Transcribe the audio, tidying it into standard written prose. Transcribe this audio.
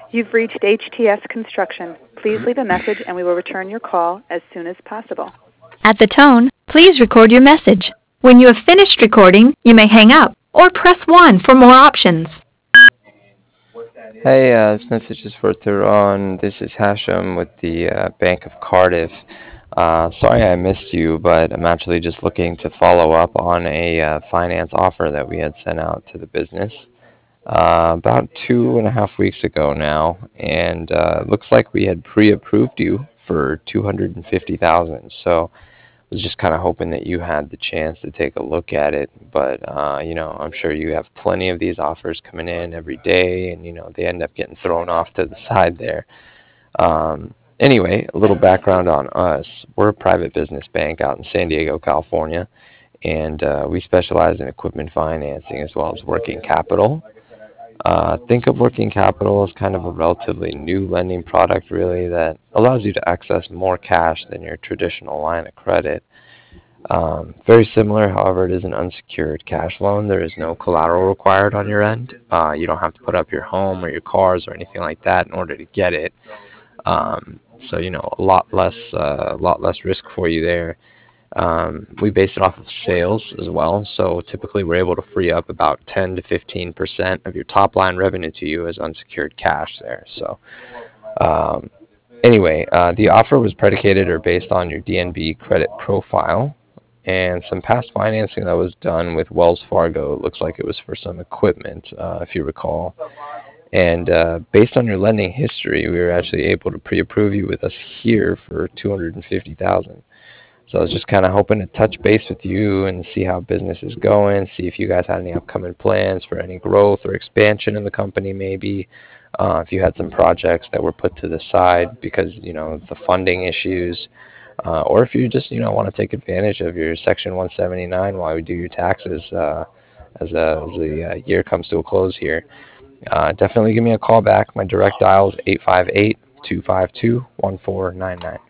You've reached HTS Construction. Please leave a message and we will return your call as soon as possible. At the tone, please record your message. When you have finished recording, you may hang up or press 1 for more options. Hey, this message is for Theron. This is Hashem with the Bank of Cardiff. Sorry I missed you, but I'm actually just looking to follow up on a finance offer that we had sent out to the business about 2.5 weeks ago now, and it looks like we had pre-approved you for $250,000. So I was just kind of hoping that you had the chance to take a look at it, but I'm sure you have plenty of these offers coming in every day, and they end up getting thrown off to the side there. Anyway, a little background on us. We're a private business bank out in San Diego, California, and we specialize in equipment financing as well as working capital. Think of working capital as kind of a relatively new lending product, really, that allows you to access more cash than your traditional line of credit. Very similar, however, it is an unsecured cash loan. There is no collateral required on your end. You don't have to put up your home or your cars or anything like that in order to get it. So a lot less risk for you there. We base it off of sales as well, so typically we're able to free up about 10 to 15% of your top line revenue to you as unsecured cash there. So anyway, the offer was predicated or based on your DNB credit profile and some past financing that was done with Wells Fargo. It looks like it was for some equipment, if you recall. And based on your lending history, we were actually able to pre-approve you with us here for $250,000. So I was just kind of hoping to touch base with you and see how business is going, see if you guys had any upcoming plans for any growth or expansion in the company maybe, if you had some projects that were put to the side because, the funding issues, or if you just, want to take advantage of your Section 179 while we do your taxes as the year comes to a close here. Definitely give me a call back. My direct dial is 858-252-1499.